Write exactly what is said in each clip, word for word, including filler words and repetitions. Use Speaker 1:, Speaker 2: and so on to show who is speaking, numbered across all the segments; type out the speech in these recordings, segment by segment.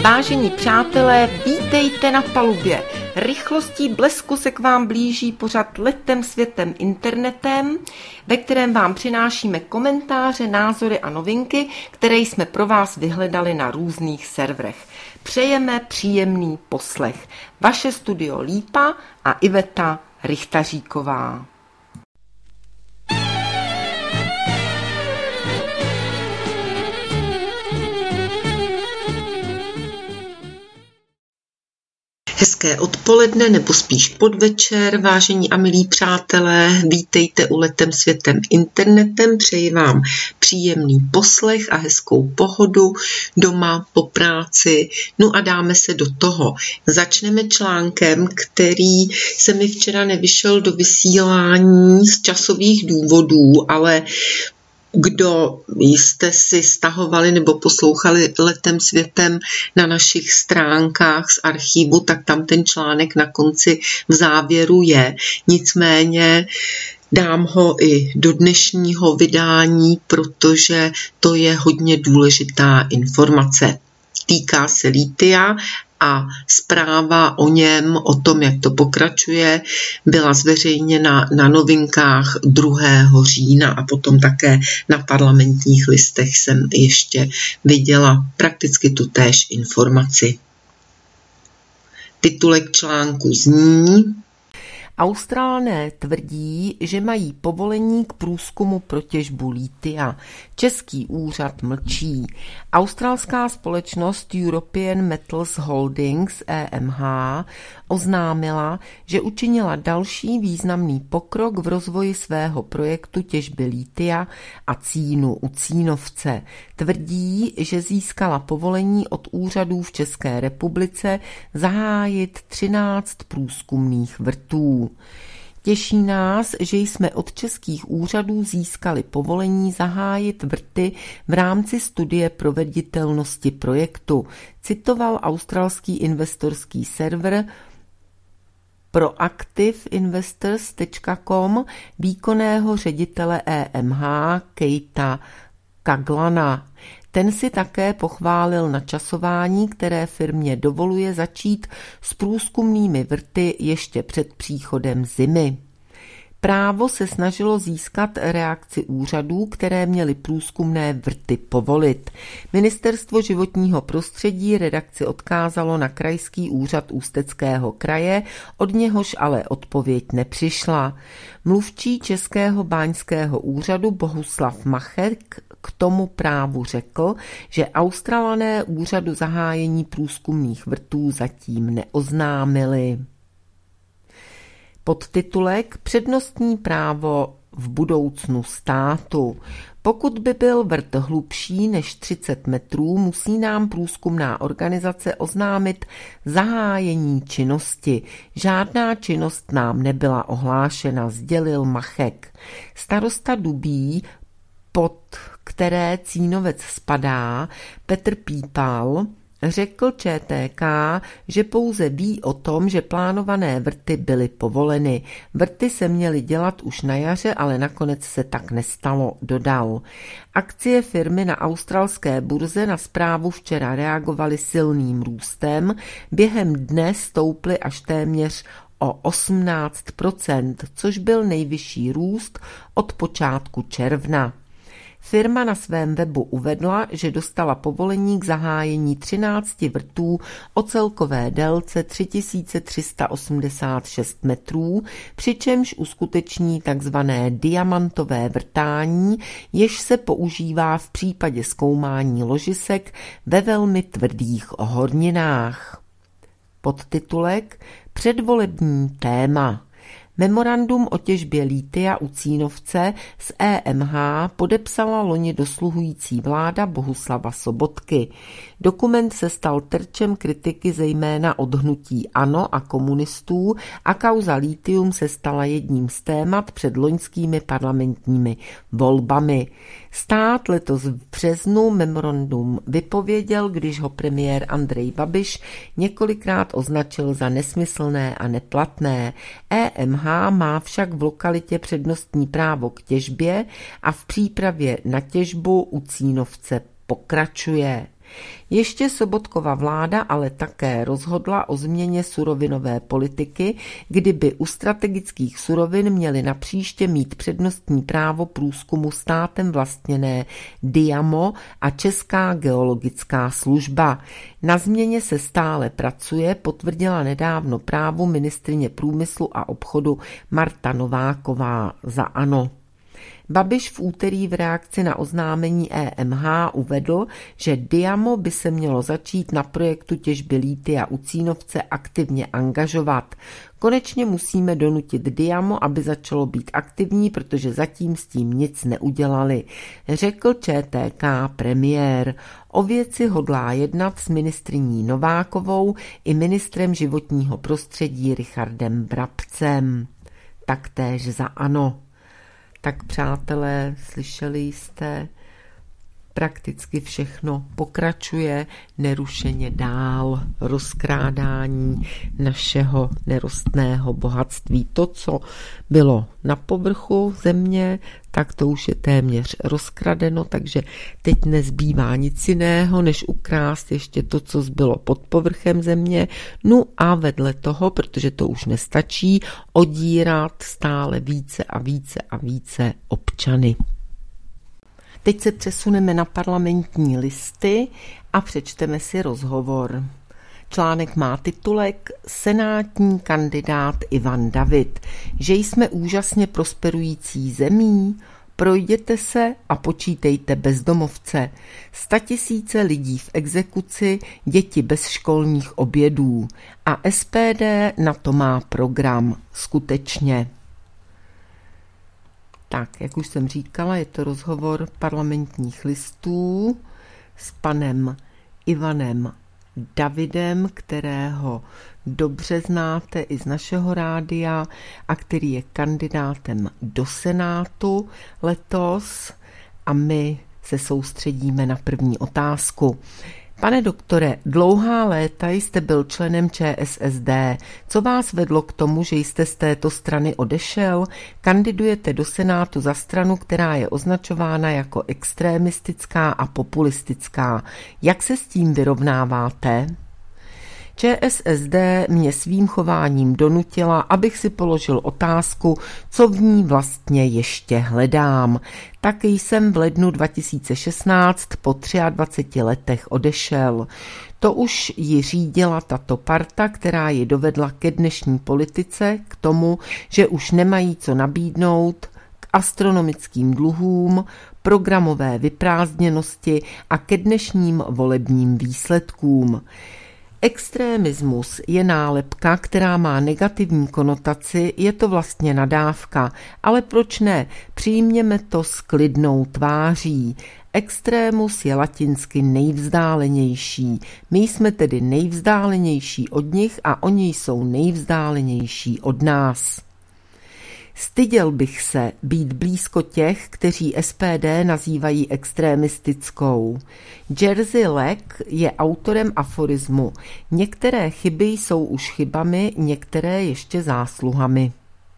Speaker 1: Vážení přátelé, vítejte na palubě. Rychlostí blesku se k vám blíží pořad Letem světem internetem, ve kterém vám přinášíme komentáře, názory a novinky, které jsme pro vás vyhledali na různých serverech. Přejeme příjemný poslech. Vaše studio Lípa a Iveta Richtaříková. Hezké odpoledne nebo spíš podvečer, vážení a milí přátelé, vítejte u Letem světem internetem, přeji vám příjemný poslech a hezkou pohodu doma po práci. No a dáme se do toho. Začneme článkem, který se mi včera nevyšel do vysílání z časových důvodů, ale kdo jste si stahovali nebo poslouchali Letem světem na našich stránkách z archivu, tak tam ten článek na konci v závěru je. Nicméně dám ho i do dnešního vydání, protože to je hodně důležitá informace. Týká se litia a zpráva o něm, o tom, jak to pokračuje, byla zveřejněna na Novinkách druhého října a potom také na Parlamentních listech jsem ještě viděla prakticky tutéž informaci. Titulek článku zní: Australané tvrdí, že mají povolení k průzkumu pro těžbu litia. Český úřad mlčí. Australská společnost European Metals Holdings E M H oznámila, že učinila další významný pokrok v rozvoji svého projektu těžby litia a cínu u Cínovce. Tvrdí, že získala povolení od úřadů v České republice zahájit třináct průzkumných vrtů. Těší nás, že jsme od českých úřadů získali povolení zahájit vrty v rámci studie proveditelnosti projektu, citoval australský investorský server proactive investors tečka com výkonného ředitele E M H Keita Kaglana. Ten si také pochválil načasování, které firmě dovoluje začít s průzkumnými vrty ještě před příchodem zimy. Právo se snažilo získat reakci úřadů, které měly průzkumné vrty povolit. Ministerstvo životního prostředí redakci odkázalo na krajský úřad Ústeckého kraje, od něhož ale odpověď nepřišla. Mluvčí Českého báňského úřadu Bohuslav Machek k tomu právu řekl, že Australané úřadu zahájení průzkumných vrtů zatím neoznámili. Podtitulek Přednostní právo v budoucnu státu. Pokud by byl vrt hlubší než třicet metrů, musí nám průzkumná organizace oznámit zahájení činnosti. Žádná činnost nám nebyla ohlášena, sdělil Machek. Starosta Dubí, pod které Cínovec spadá, Petr Pípal, řekl Č T K, že pouze ví o tom, že plánované vrty byly povoleny. Vrty se měly dělat už na jaře, ale nakonec se tak nestalo, dodal. Akcie firmy na australské burze na zprávu včera reagovaly silným růstem, během dne stouply až téměř o osmnáct procent, což byl nejvyšší růst od počátku června. Firma na svém webu uvedla, že dostala povolení k zahájení třinácti vrtů o celkové délce tři tisíce tři sta osmdesát šest metrů, přičemž uskuteční takzvané diamantové vrtání, jež se používá v případě zkoumání ložisek ve velmi tvrdých horninách. Podtitulek Předvolební téma. Memorandum o těžbě litia u Cínovce z E M H podepsala loni dosluhující vláda Bohuslava Sobotky. Dokument se stal terčem kritiky zejména od hnutí ANO a komunistů a kauza litium se stala jedním z témat před loňskými parlamentními volbami. Stát letos v březnu memorandum vypověděl, když ho premiér Andrej Babiš několikrát označil za nesmyslné a neplatné. E M H má však v lokalitě přednostní právo k těžbě a v přípravě na těžbu u Cínovce pokračuje. Ještě Sobotkova vláda ale také rozhodla o změně surovinové politiky, kdyby u strategických surovin měly napříště mít přednostní právo průzkumu státem vlastněné Diamo a Česká geologická služba. Na změně se stále pracuje, potvrdila nedávno Právu ministryně průmyslu a obchodu Marta Nováková za ANO. Babiš v úterý v reakci na oznámení E M H uvedl, že Diamo by se mělo začít na projektu těžby lítia u Cínovce aktivně angažovat. Konečně musíme donutit Diamo, aby začalo být aktivní, protože zatím s tím nic neudělali, řekl Č T K premiér. O věci hodlá jednat s ministryní Novákovou i ministrem životního prostředí Richardem Brabcem. Taktéž za ANO. Tak přátelé, slyšeli jste, prakticky všechno pokračuje nerušeně dál, rozkrádání našeho nerostného bohatství. To, co bylo na povrchu země, tak to už je téměř rozkradeno, takže teď nezbývá nic jiného, než ukrást ještě to, co zbylo pod povrchem země, no a vedle toho, protože to už nestačí, odírat stále více a více a více občany. Teď se přesuneme na Parlamentní listy a přečteme si rozhovor. Článek má titulek Senátní kandidát Ivan David, že jsme úžasně prosperující zemí, projděte se a počítejte bezdomovce, statisíce lidí v exekuci, děti bez školních obědů a S P D na to má program, skutečně. Tak, jak už jsem říkala, je to rozhovor Parlamentních listů s panem Ivanem Davidem, kterého dobře znáte i z našeho rádia a který je kandidátem do Senátu letos a my se soustředíme na první otázku. Pane doktore, dlouhá léta jste byl členem Č S S D. Co vás vedlo k tomu, že jste z této strany odešel? Kandidujete do Senátu za stranu, která je označována jako extremistická a populistická. Jak se s tím vyrovnáváte? Č S S D mě svým chováním donutila, abych si položil otázku, co v ní vlastně ještě hledám. Tak jsem v lednu dva tisíce šestnáct po dvaceti třech letech odešel. To už ji řídila tato parta, která ji dovedla ke dnešní politice, k tomu, že už nemají co nabídnout, k astronomickým dluhům, programové vyprázdněnosti a ke dnešním volebním výsledkům. Extremismus je nálepka, která má negativní konotaci, je to vlastně nadávka, ale proč ne? Přijměme to s klidnou tváří. Extrémus je latinsky nejvzdálenější. My jsme tedy nejvzdálenější od nich a oni jsou nejvzdálenější od nás. Styděl bych se být blízko těch, kteří S P D nazývají extremistickou. Jerzy Leck je autorem aforismu. Některé chyby jsou už chybami, některé ještě zásluhami.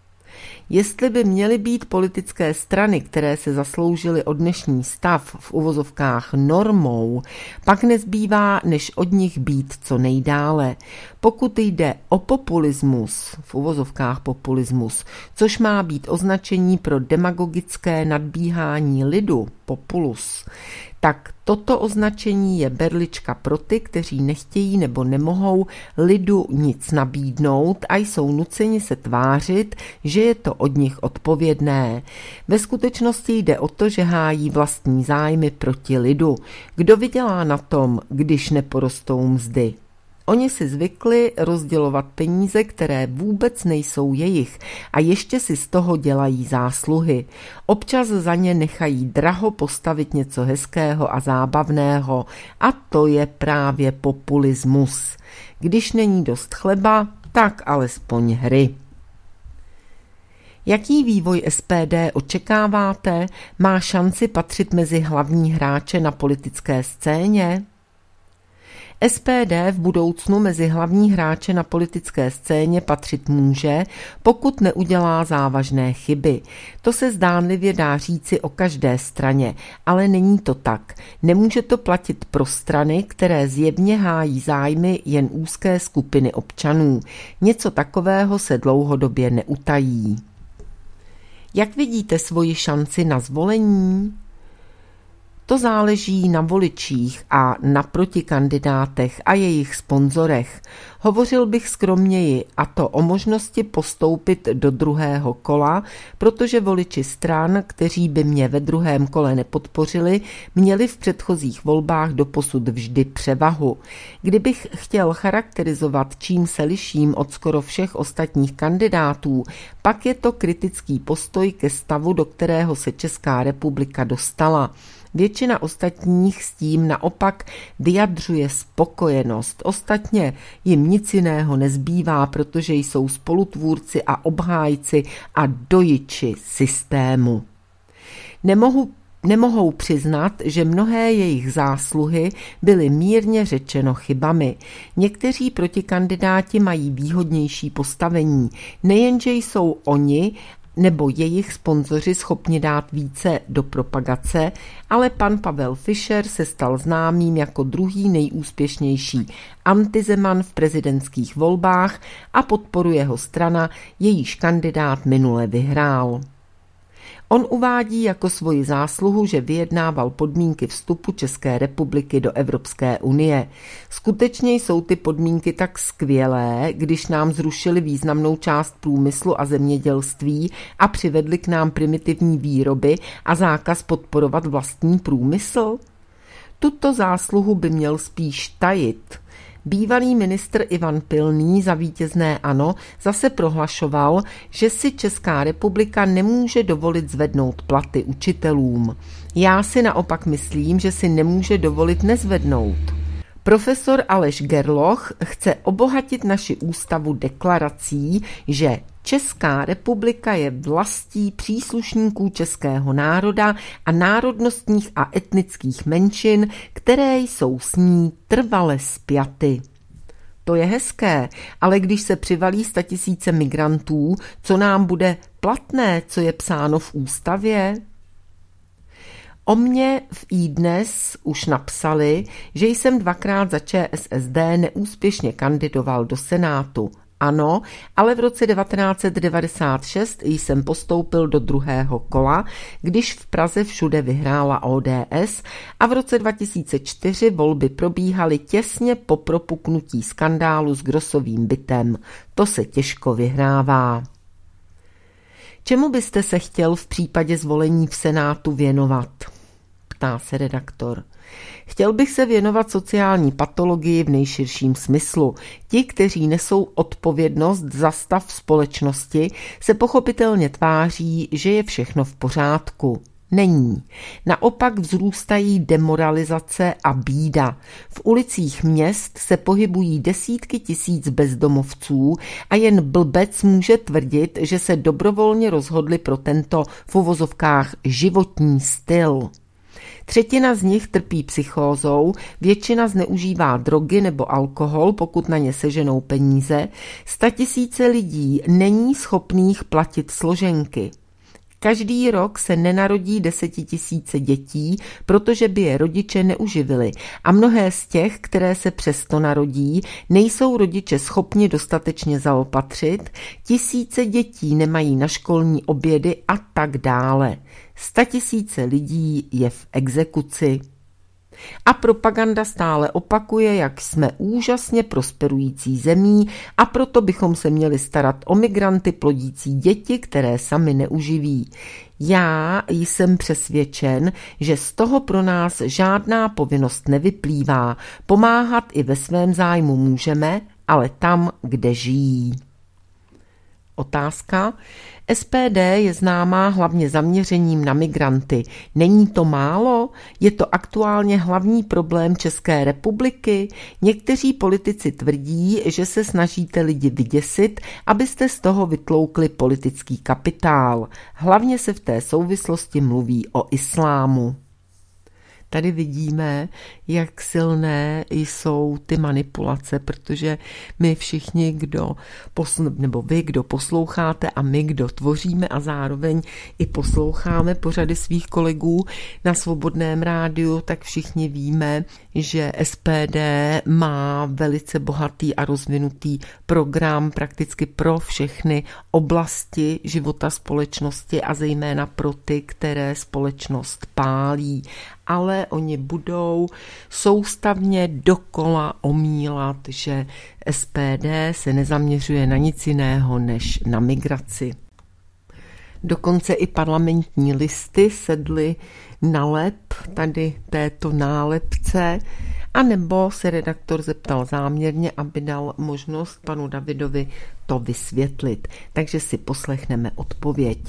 Speaker 1: Jestli by měly být politické strany, které se zasloužily o dnešní stav v uvozovkách normou, pak nezbývá, než od nich být co nejdále. Pokud jde o populismus, v uvozovkách populismus, což má být označení pro demagogické nadbíhání lidu, populus, tak toto označení je berlička pro ty, kteří nechtějí nebo nemohou lidu nic nabídnout a jsou nuceni se tvářit, že je to od nich odpovědné. Ve skutečnosti jde o to, že hájí vlastní zájmy proti lidu. Kdo vydělá na tom, když neporostou mzdy? Oni si zvykli rozdělovat peníze, které vůbec nejsou jejich a ještě si z toho dělají zásluhy. Občas za ně nechají draho postavit něco hezkého a zábavného a to je právě populismus. Když není dost chleba, tak alespoň hry. Jaký vývoj S P D očekáváte? Má šanci patřit mezi hlavní hráče na politické scéně? S P D v budoucnu mezi hlavní hráče na politické scéně patřit může, pokud neudělá závažné chyby. To se zdánlivě dá říci o každé straně, ale není to tak. Nemůže to platit pro strany, které zjevně hájí zájmy jen úzké skupiny občanů. Něco takového se dlouhodobě neutají. Jak vidíte svoji šanci na zvolení? To záleží na voličích a na protikandidátech a jejich sponzorech. Hovořil bych skromněji, a to o možnosti postoupit do druhého kola, protože voliči stran, kteří by mě ve druhém kole nepodpořili, měli v předchozích volbách doposud vždy převahu. Kdybych chtěl charakterizovat, čím se liším od skoro všech ostatních kandidátů, pak je to kritický postoj ke stavu, do kterého se Česká republika dostala. Většina ostatních s tím naopak vyjadřuje spokojenost. Ostatně jim nic jiného nezbývá, protože jsou spolutvůrci a obhájci a dojiči systému. Nemohu, nemohou přiznat, že mnohé jejich zásluhy byly mírně řečeno chybami. Někteří protikandidáti mají výhodnější postavení. Nejenže jsou oni nebo jejich sponzoři schopni dát více do propagace, ale pan Pavel Fischer se stal známým jako druhý nejúspěšnější antizeman v prezidentských volbách a podporuje ho strana, jejíž kandidát minule vyhrál. On uvádí jako svoji zásluhu, že vyjednával podmínky vstupu České republiky do Evropské unie. Skutečně jsou ty podmínky tak skvělé, když nám zrušili významnou část průmyslu a zemědělství a přivedli k nám primitivní výroby a zákaz podporovat vlastní průmysl? Tuto zásluhu by měl spíš tajit. Bývalý ministr Ivan Pilný za vítězné ANO zase prohlašoval, že si Česká republika nemůže dovolit zvednout platy učitelům. Já si naopak myslím, že si nemůže dovolit nezvednout. Profesor Aleš Gerloch chce obohatit naši ústavu deklarací, že Česká republika je vlastí příslušníků českého národa a národnostních a etnických menšin, které jsou s ní trvale spjaty. To je hezké, ale když se přivalí statisíce migrantů, co nám bude platné, co je psáno v ústavě? O mně v iDnes už napsali, že jsem dvakrát za Č S S D neúspěšně kandidoval do Senátu. Ano, ale v roce devatenáct set devadesát šest jsem postoupil do druhého kola, když v Praze všude vyhrála O D S a v roce dva tisíce čtyři volby probíhaly těsně po propuknutí skandálu s Grossovým bytem. To se těžko vyhrává. Čemu byste se chtěl v případě zvolení v Senátu věnovat? Ptá se redaktor. Chtěl bych se věnovat sociální patologii v nejširším smyslu. Ti, kteří nesou odpovědnost za stav společnosti, se pochopitelně tváří, že je všechno v pořádku. Není. Naopak vzrůstají demoralizace a bída. V ulicích měst se pohybují desítky tisíc bezdomovců a jen blbec může tvrdit, že se dobrovolně rozhodli pro tento v uvozovkách životní styl. Třetina z nich trpí psychózou, většina zneužívá drogy nebo alkohol, pokud na ně seženou peníze, statisíce lidí není schopných platit složenky. Každý rok se nenarodí desetitisíce dětí, protože by je rodiče neuživili a mnohé z těch, které se přesto narodí, nejsou rodiče schopni dostatečně zaopatřit, tisíce dětí nemají na školní obědy a tak dále. Statisíce lidí je v exekuci. A propaganda stále opakuje, jak jsme úžasně prosperující zemí a proto bychom se měli starat o migranty plodící děti, které sami neuživí. Já jsem přesvědčen, že z toho pro nás žádná povinnost nevyplývá. Pomáhat i ve svém zájmu můžeme, ale tam, kde žijí. Otázka. S P D je známá hlavně zaměřením na migranty. Není to málo? Je to aktuálně hlavní problém České republiky? Někteří politici tvrdí, že se snažíte lidi vyděsit, abyste z toho vytloukli politický kapitál. Hlavně se v té souvislosti mluví o islámu. Tady vidíme, jak silné jsou ty manipulace, protože my všichni, kdo posl- nebo vy, kdo posloucháte a my, kdo tvoříme a zároveň i posloucháme pořady svých kolegů na Svobodném rádiu, tak všichni víme, že S P D má velice bohatý a rozvinutý program prakticky pro všechny oblasti života společnosti a zejména pro ty, které společnost pálí. Ale oni budou soustavně dokola omílat, že S P D se nezaměřuje na nic jiného než na migraci. Dokonce i parlamentní listy sedly na lep tady této nálepce, anebo se redaktor zeptal záměrně, aby dal možnost panu Davidovi to vysvětlit. Takže si poslechneme odpověď.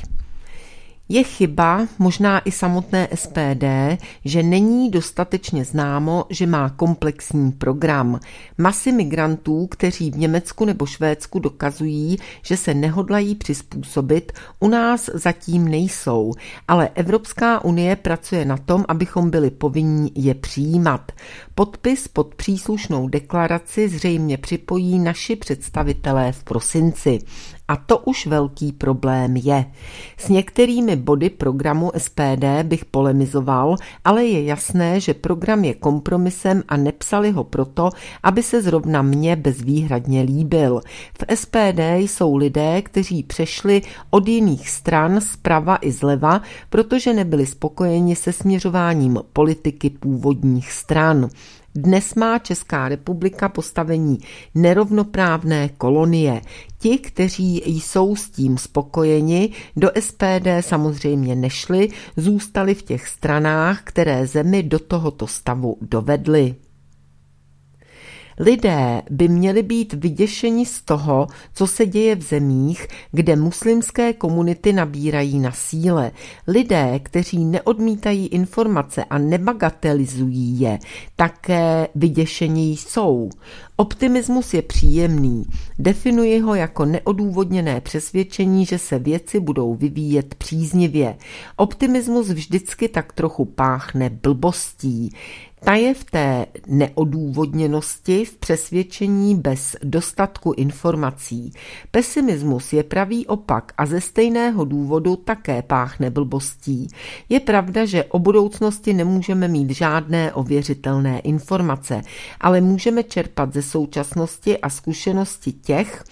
Speaker 1: Je chyba, možná i samotné S P D, že není dostatečně známo, že má komplexní program. Masy migrantů, kteří v Německu nebo Švédsku dokazují, že se nehodlají přizpůsobit, u nás zatím nejsou, ale Evropská unie pracuje na tom, abychom byli povinni je přijímat. Podpis pod příslušnou deklaraci zřejmě připojí naši představitelé v prosinci. A to už velký problém je. S některými body programu S P D bych polemizoval, ale je jasné, že program je kompromisem a nepsali ho proto, aby se zrovna mně bezvýhradně líbil. V S P D jsou lidé, kteří přešli od jiných stran zprava i zleva, protože nebyli spokojeni se směřováním politiky původních stran. Dnes má Česká republika postavení nerovnoprávné kolonie. Ti, kteří jsou s tím spokojeni, do S P D samozřejmě nešli, zůstali v těch stranách, které zemi do tohoto stavu dovedly. Lidé by měli být vyděšeni z toho, co se děje v zemích, kde muslimské komunity nabírají na síle. Lidé, kteří neodmítají informace a nebagatelizují je, také vyděšení jsou. Optimismus je příjemný. Definuji ho jako neodůvodněné přesvědčení, že se věci budou vyvíjet příznivě. Optimismus vždycky tak trochu páchne blbostí. Ta je v té neodůvodněnosti, v přesvědčení bez dostatku informací. Pesimismus je pravý opak a ze stejného důvodu také páchne blbostí. Je pravda, že o budoucnosti nemůžeme mít žádné ověřitelné informace, ale můžeme čerpat ze současnosti a zkušenosti těch,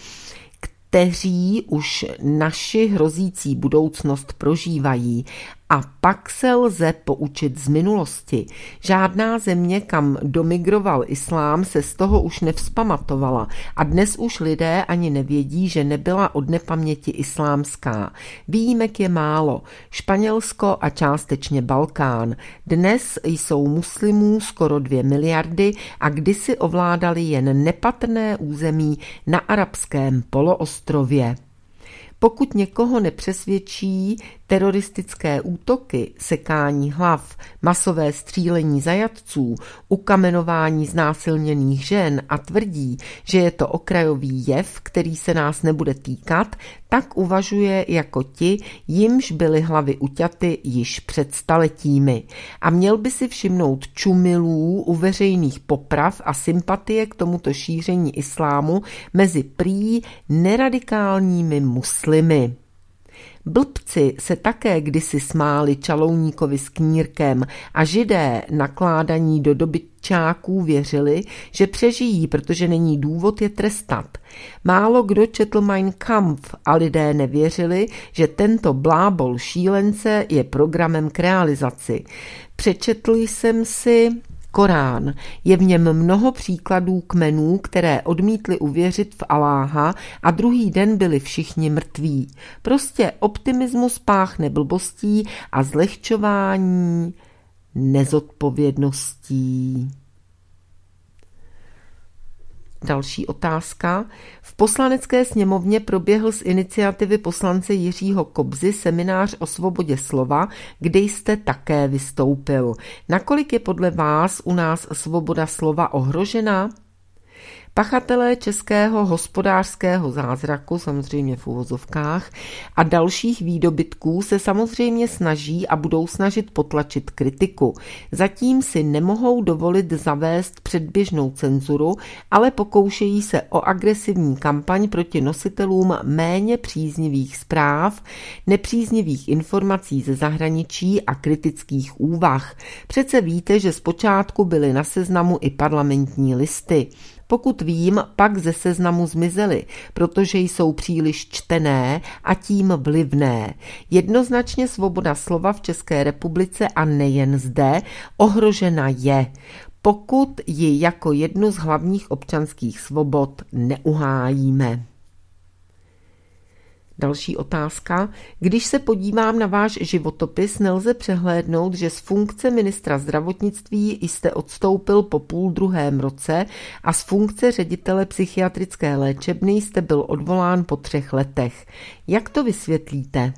Speaker 1: kteří už naši hrozící budoucnost prožívají. A pak se lze poučit z minulosti. Žádná země, kam domigroval islám, se z toho už nevzpamatovala a dnes už lidé ani nevědí, že nebyla od nepaměti islámská. Výjimek je málo. Španělsko a částečně Balkán. Dnes jsou muslimů skoro dvě miliardy a kdysi ovládali jen nepatrné území na arabském poloostrově. Pokud někoho nepřesvědčí teroristické útoky, sekání hlav, masové střílení zajatců, ukamenování znásilněných žen a tvrdí, že je to okrajový jev, který se nás nebude týkat, tak uvažuje jako ti, jimž byly hlavy uťaty již před staletími. A měl by si všimnout čumilů u veřejných poprav a sympatie k tomuto šíření islámu mezi prý neradikálními muslimy. Blbci se také kdysi smáli čalouníkovi s knírkem a Židé nakládaní do dobytčáků věřili, že přežijí, protože není důvod je trestat. Málo kdo četl Mein Kampf a lidé nevěřili, že tento blábol šílence je programem k realizaci. Přečetl jsem si Korán. Je v něm mnoho příkladů kmenů, které odmítli uvěřit v Aláha a druhý den byli všichni mrtví. Prostě optimismus páchne blbostí a zlehčování nezodpovědností. Další otázka. V Poslanecké sněmovně proběhl z iniciativy poslance Jiřího Kobzy seminář o svobodě slova, kde jste také vystoupil. Nakolik je podle vás u nás svoboda slova ohrožena? Pachatelé českého hospodářského zázraku, samozřejmě v uvozovkách, a dalších výdobytků se samozřejmě snaží a budou snažit potlačit kritiku. Zatím si nemohou dovolit zavést předběžnou cenzuru, ale pokoušejí se o agresivní kampaň proti nositelům méně příznivých zpráv, nepříznivých informací ze zahraničí a kritických úvah. Přece víte, že zpočátku byly na seznamu i parlamentní listy. Pokud vím, pak ze seznamu zmizely, protože jsou příliš čtené a tím vlivné. Jednoznačně svoboda slova v České republice a nejen zde ohrožena je, pokud ji jako jednu z hlavních občanských svobod neuhájíme. Další otázka. Když se podívám na váš životopis, nelze přehlédnout, že z funkce ministra zdravotnictví jste odstoupil po půl druhém roce a z funkce ředitele psychiatrické léčebny jste byl odvolán po třech letech. Jak to vysvětlíte?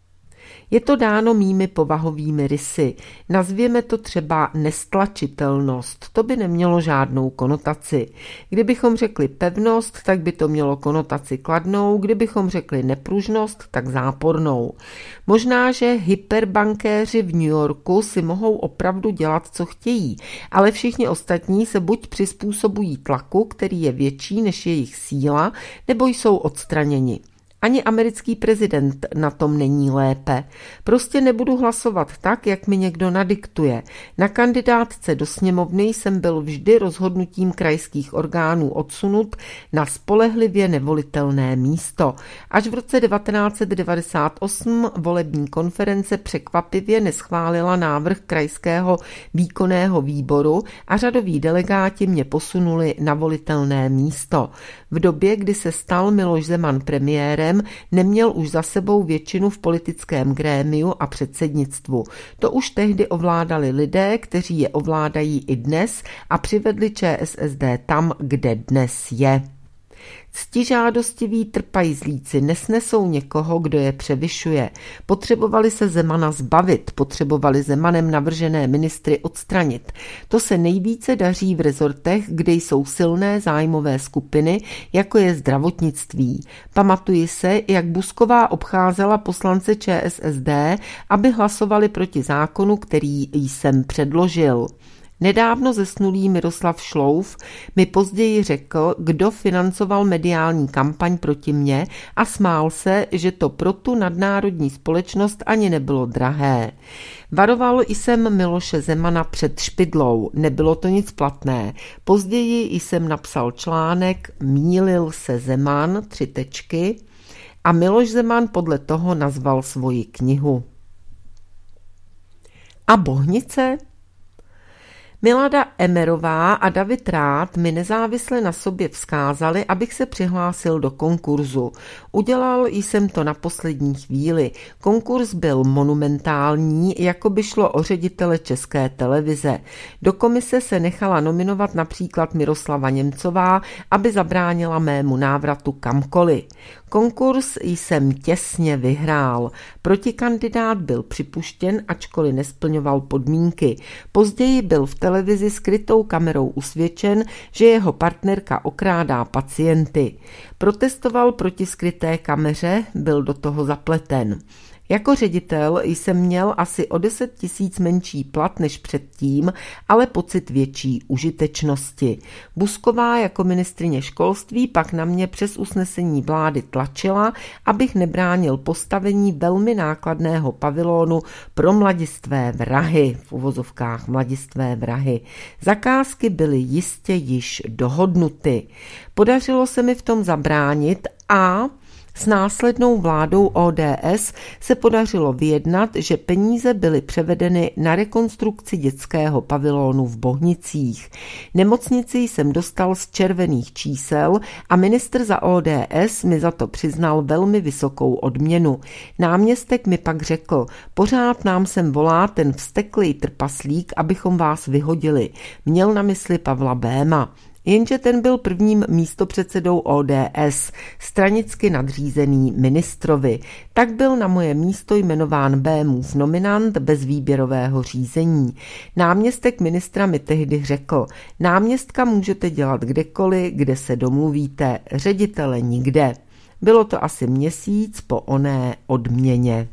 Speaker 1: Je to dáno mými povahovými rysy. Nazvěme to třeba nestlačitelnost. To by nemělo žádnou konotaci. Kdybychom řekli pevnost, tak by to mělo konotaci kladnou, kdybychom řekli nepružnost, tak zápornou. Možná, že hyperbankéři v New Yorku si mohou opravdu dělat, co chtějí, ale všichni ostatní se buď přizpůsobují tlaku, který je větší než jejich síla, nebo jsou odstraněni. Ani americký prezident na tom není lépe. Prostě nebudu hlasovat tak, jak mi někdo nadiktuje. Na kandidátce do sněmovny jsem byl vždy rozhodnutím krajských orgánů odsunut na spolehlivě nevolitelné místo. Až v roce devatenáct set devadesát osm volební konference překvapivě neschválila návrh krajského výkonného výboru a řadoví delegáti mě posunuli na volitelné místo. V době, kdy se stal Miloš Zeman premiérem, neměl už za sebou většinu v politickém grémiu a předsednictvu. To už tehdy ovládali lidé, kteří je ovládají i dnes a přivedli ČSSD tam, kde dnes je. Ctižádostiví trpajzlíci nesnesou někoho, kdo je převyšuje. Potřebovali se Zemana zbavit, potřebovali Zemanem navržené ministry odstranit. To se nejvíce daří v rezortech, kde jsou silné zájmové skupiny, jako je zdravotnictví. Pamatuji se, jak Busková obcházela poslance ČSSD, aby hlasovali proti zákonu, který jsem předložil. Nedávno zesnulý Miroslav Šlouf mi později řekl, kdo financoval mediální kampaň proti mně a smál se, že to pro tu nadnárodní společnost ani nebylo drahé. Varoval jsem Miloše Zemana před špidlou, nebylo to nic platné. Později jsem napsal článek Mýlil se Zeman, tři tečky, a Miloš Zeman podle toho nazval svoji knihu. A Bohnice? Milada Emerová a David Rád mi nezávisle na sobě vzkázali, abych se přihlásil do konkurzu. Udělal jsem to na poslední chvíli. Konkurs byl monumentální, jako by šlo o ředitele České televize. Do komise se nechala nominovat například Miroslava Němcová, aby zabránila mému návratu kamkoliv. Konkurs jsem těsně vyhrál. Protikandidát byl připuštěn, ačkoliv nesplňoval podmínky. Později byl v televizi skrytou kamerou usvědčen, že jeho partnerka okrádá pacienty. Protestoval proti skryté kameře, byl do toho zapleten. Jako ředitel jsem měl asi o deset tisíc menší plat než předtím, ale pocit větší užitečnosti. Busková jako ministryně školství pak na mě přes usnesení vlády tlačila, abych nebránil postavení velmi nákladného pavilonu pro mladistvé vrahy, v uvozovkách mladistvé vrahy. Zakázky byly jistě již dohodnuty. Podařilo se mi v tom zabránit a s následnou vládou O D S se podařilo vyjednat, že peníze byly převedeny na rekonstrukci dětského pavilonu v Bohnicích. Nemocnici jsem dostal z červených čísel a ministr za O D S mi za to přiznal velmi vysokou odměnu. Náměstek mi pak řekl, pořád nám sem volá ten vzteklý trpaslík, abychom vás vyhodili. Měl na mysli Pavla Béma. Jenže ten byl prvním místopředsedou O D S, stranicky nadřízený ministrovi. Tak byl na moje místo jmenován Bémův nominant bez výběrového řízení. Náměstek ministra mi tehdy řekl, náměstka můžete dělat kdekoliv, kde se domluvíte, ředitele nikde. Bylo to asi měsíc po oné odměně.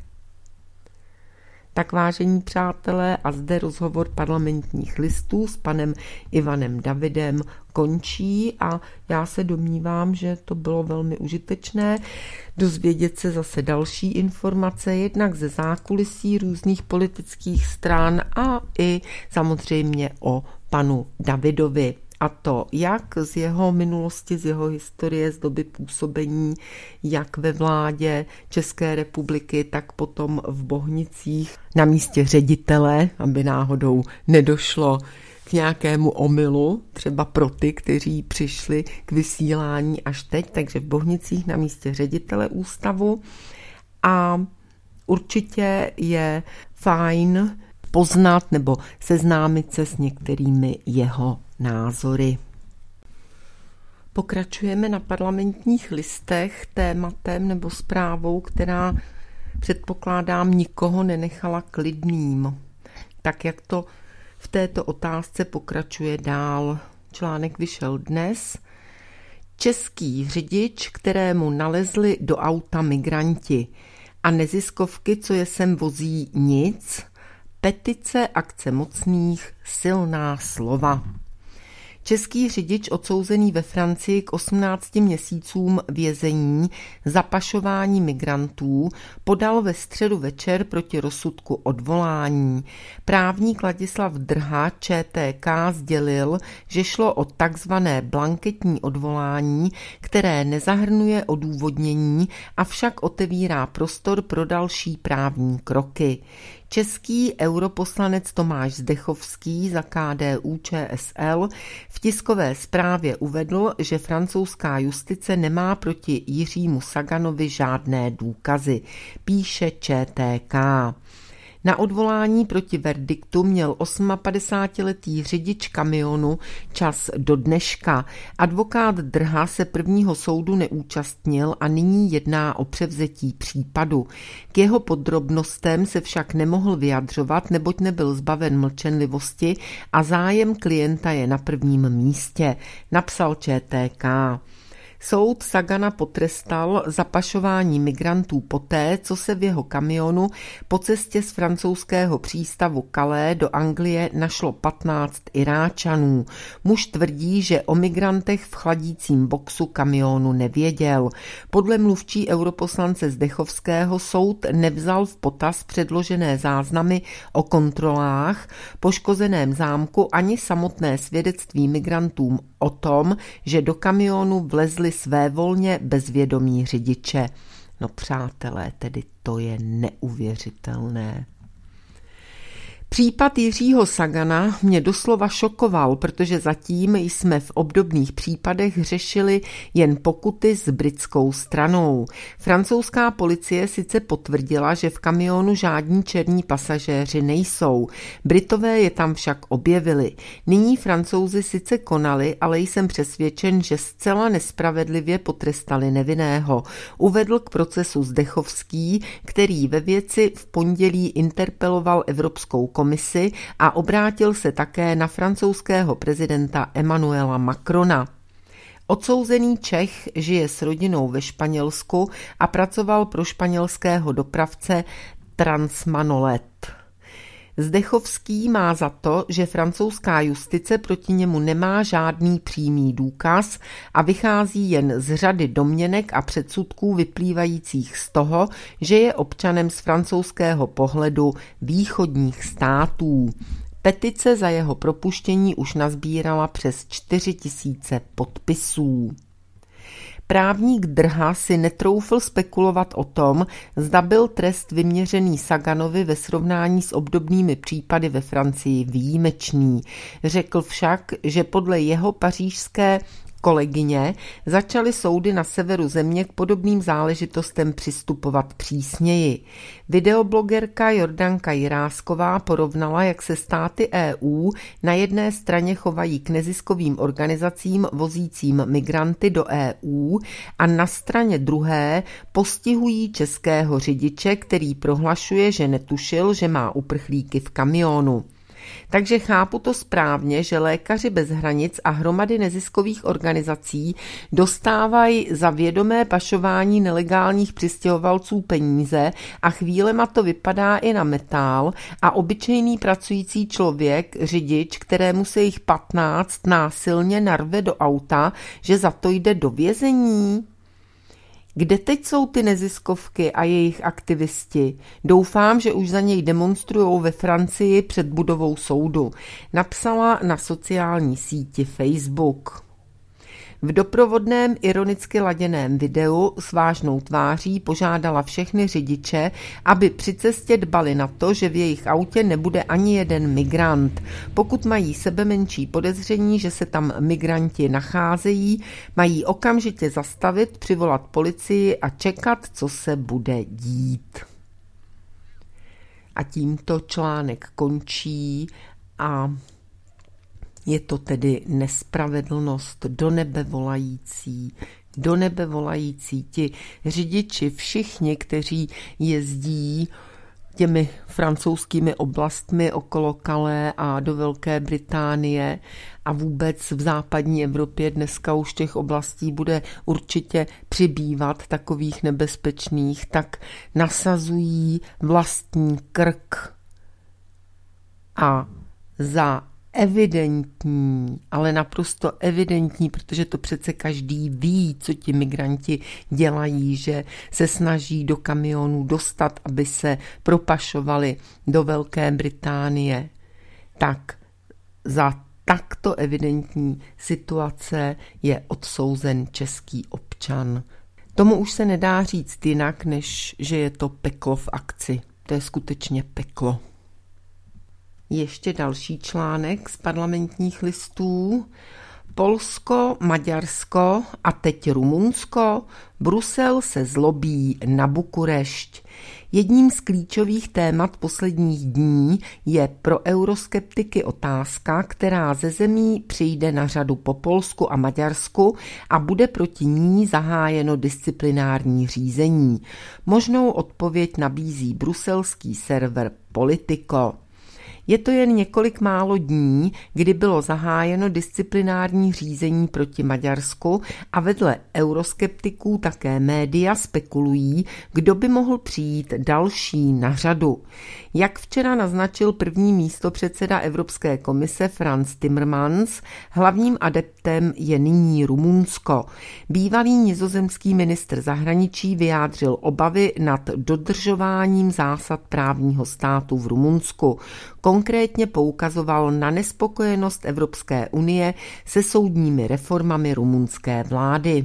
Speaker 1: Tak, vážení přátelé, a zde rozhovor Parlamentních listů s panem Ivanem Davidem končí a já se domnívám, že to bylo velmi užitečné dozvědět se zase další informace, jednak ze zákulisí různých politických stran a i samozřejmě o panu Davidovi. A to jak z jeho minulosti, z jeho historie, z doby působení, jak ve vládě České republiky, tak potom v Bohnicích na místě ředitele, aby náhodou nedošlo k nějakému omylu, třeba pro ty, kteří přišli k vysílání až teď, takže v Bohnicích na místě ředitele ústavu. A určitě je fajn poznat nebo seznámit se s některými jeho názory. Pokračujeme na Parlamentních listech tématem nebo zprávou, která, předpokládám, nikoho nenechala klidným. Tak jak to v této otázce pokračuje dál. Článek vyšel dnes. Český řidič, kterému nalezli do auta migranti a neziskovky, co je sem vozí nic, petice akce mocných, silná slova. Český řidič odsouzený ve Francii k osmnácti měsícům vězení za pašování migrantů podal ve středu večer proti rozsudku odvolání. Právník Ladislav Drha Č T K sdělil, že šlo o takzvané blanketní odvolání, které nezahrnuje odůvodnění, avšak otevírá prostor pro další právní kroky. Český europoslanec Tomáš Zdechovský za K D U Č S L v tiskové zprávě uvedl, že francouzská justice nemá proti Jiřímu Saganovi žádné důkazy, píše Č T K. Na odvolání proti verdiktu měl osmapadesátiletý řidič kamionu čas do dneška. Advokát Drha se prvního soudu neúčastnil a nyní jedná o převzetí případu. K jeho podrobnostem se však nemohl vyjadřovat, neboť nebyl zbaven mlčenlivosti a zájem klienta je na prvním místě, napsal Č T K. Soud Sagana potrestal za pašování migrantů poté, co se v jeho kamionu po cestě z francouzského přístavu Calais do Anglie našlo patnáct Iráčanů. Muž tvrdí, že o migrantech v chladícím boxu kamionu nevěděl. Podle mluvčí europoslance Zdechovského soud nevzal v potaz předložené záznamy o kontrolách, poškozeném zámku ani samotné svědectví migrantům o tom, že do kamionu vlezli svévolně bez vědomí řidiče. No přátelé, tedy to je neuvěřitelné. Případ Jiřího Sagana mě doslova šokoval, protože zatím jsme v obdobných případech řešili jen pokuty s britskou stranou. Francouzská policie sice potvrdila, že v kamionu žádní černí pasažéři nejsou. Britové je tam však objevili. Nyní Francouzi sice konali, ale jsem přesvědčen, že zcela nespravedlivě potrestali nevinného. Uvedl k procesu Zdechovský, který ve věci v pondělí interpeloval Evropskou komisi a obrátil se také na francouzského prezidenta Emmanuela Macrona. Odsouzený Čech žije s rodinou ve Španělsku a pracoval pro španělského dopravce Transmanolet. Zdechovský má za to, že francouzská justice proti němu nemá žádný přímý důkaz a vychází jen z řady domněnek a předsudků vyplývajících z toho, že je občanem z francouzského pohledu východních států. Petice za jeho propuštění už nazbírala přes čtyři tisíce podpisů. Právník Drha si netroufl spekulovat o tom, zda byl trest vyměřený Saganovi ve srovnání s obdobnými případy ve Francii výjimečný. Řekl však, že podle jeho pařížské kolegyně, začaly soudy na severu země k podobným záležitostem přistupovat přísněji. Videoblogerka Jordanka Jirásková porovnala, jak se státy E U na jedné straně chovají k neziskovým organizacím vozícím migranty do E U a na straně druhé postihují českého řidiče, který prohlašuje, že netušil, že má uprchlíky v kamionu. Takže chápu to správně, že Lékaři bez hranic a hromady neziskových organizací dostávají za vědomé pašování nelegálních přistěhovalců peníze a chvílema to vypadá i na metál a obyčejný pracující člověk, řidič, kterému se jich patnáct násilně narve do auta, že za to jde do vězení? Kde teď jsou ty neziskovky a jejich aktivisti? Doufám, že už za něj demonstrujou ve Francii před budovou soudu, napsala na sociální síti Facebook. V doprovodném ironicky laděném videu s vážnou tváří požádala všechny řidiče, aby při cestě dbali na to, že v jejich autě nebude ani jeden migrant. Pokud mají sebemenší podezření, že se tam migranti nacházejí, mají okamžitě zastavit, přivolat policii a čekat, co se bude dít. A tímto článek končí a je to tedy nespravedlnost do nebe volající, do nebe volající. Ti řidiči, všichni, kteří jezdí těmi francouzskými oblastmi okolo Calais a do Velké Británie a vůbec v západní Evropě dneska už těch oblastí bude určitě přibývat takových nebezpečných, tak nasazují vlastní krk a za evidentní, ale naprosto evidentní, protože to přece každý ví, co ti migranti dělají, že se snaží do kamionů dostat, aby se propašovali do Velké Británie, tak za takto evidentní situace je odsouzen český občan. Tomu už se nedá říct jinak, než že je to peklo v akci. To je skutečně peklo. Ještě další článek z Parlamentních listů. Polsko, Maďarsko a teď Rumunsko. Brusel se zlobí na Bukurešť. Jedním z klíčových témat posledních dní je pro euroskeptiky otázka, která ze zemí přijde na řadu po Polsku a Maďarsku a bude proti ní zahájeno disciplinární řízení. Možnou odpověď nabízí bruselský server Politico. Je to jen několik málo dní, kdy bylo zahájeno disciplinární řízení proti Maďarsku a vedle euroskeptiků také média spekulují, kdo by mohl přijít další na řadu. Jak včera naznačil první místopředseda Evropské komise Frans Timmermans, hlavním adeptem je nyní Rumunsko. Bývalý nizozemský ministr zahraničí vyjádřil obavy nad dodržováním zásad právního státu v Rumunsku. Konkrétně poukazoval na nespokojenost Evropské unie se soudními reformami rumunské vlády.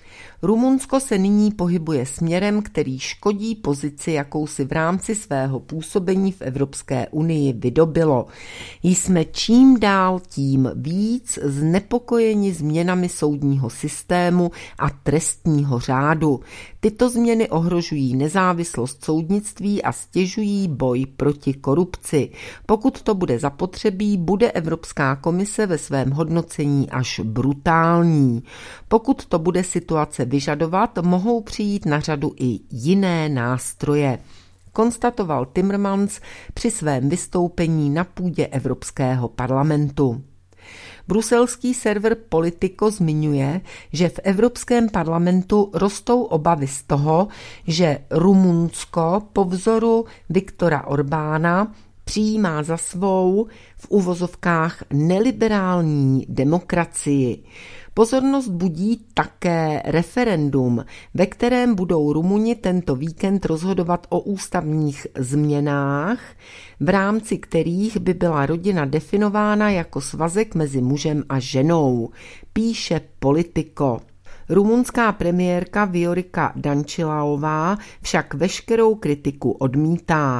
Speaker 1: Rumunsko se nyní pohybuje směrem, který škodí pozici, jakou si v rámci svého působení v Evropské unii vydobilo. Jsme čím dál tím víc znepokojeni změnami soudního systému a trestního řádu. Tyto změny ohrožují nezávislost soudnictví a stěžují boj proti korupci. Pokud to bude zapotřebí, bude Evropská komise ve svém hodnocení až brutální. Pokud to bude situace vyžadovat, mohou přijít na řadu i jiné nástroje, konstatoval Timmermans při svém vystoupení na půdě Evropského parlamentu. Bruselský server Politico zmiňuje, že v Evropském parlamentu rostou obavy z toho, že Rumunsko po vzoru Viktora Orbána přijímá za svou v uvozovkách neliberální demokracii. Pozornost budí také referendum, ve kterém budou Rumuni tento víkend rozhodovat o ústavních změnách, v rámci kterých by byla rodina definována jako svazek mezi mužem a ženou, píše Politico. Rumunská premiérka Viorica Dancilaová však veškerou kritiku odmítá.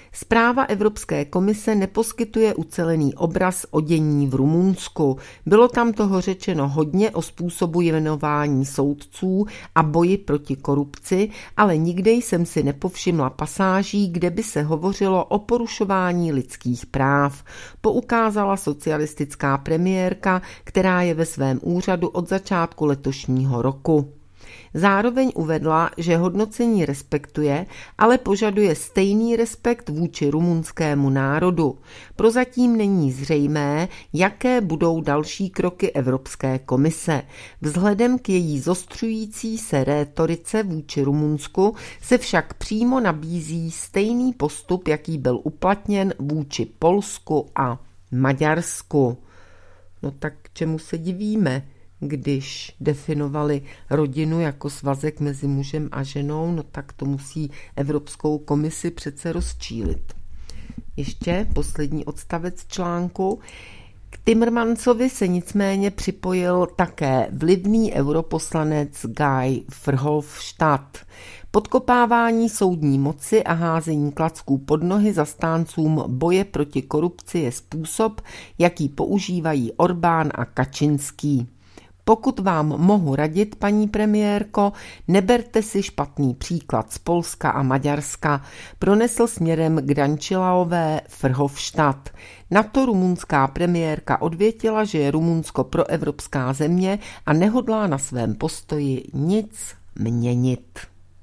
Speaker 1: Zpráva Evropské komise neposkytuje ucelený obraz o dění v Rumunsku. Bylo tam toho řečeno hodně o způsobu jmenování soudců a boji proti korupci, ale nikde jsem si nepovšimla pasáží, kde by se hovořilo o porušování lidských práv, poukázala socialistická premiérka, která je ve svém úřadu od začátku letošního roku. Zároveň uvedla, že hodnocení respektuje, ale požaduje stejný respekt vůči rumunskému národu. Prozatím není zřejmé, jaké budou další kroky Evropské komise. Vzhledem k její zostřující se rétorice vůči Rumunsku se však přímo nabízí stejný postup, jaký byl uplatněn vůči Polsku a Maďarsku. No tak čemu se divíme? Když definovali rodinu jako svazek mezi mužem a ženou, no tak to musí Evropskou komisi přece rozčílit. Ještě poslední odstavec článku. K Timmermansovi se nicméně připojil také vlivný europoslanec Guy Verhofstadt. Podkopávání soudní moci a házení klacků pod nohy zastáncům boje proti korupci je způsob, jaký používají Orbán a Kačinský. Pokud vám mohu radit, paní premiérko, neberte si špatný příklad z Polska a Maďarska, pronesl směrem k Dančilaové Verhofstadt. Na to rumunská premiérka odvětila, že je Rumunsko proevropská země a nehodlá na svém postoji nic měnit.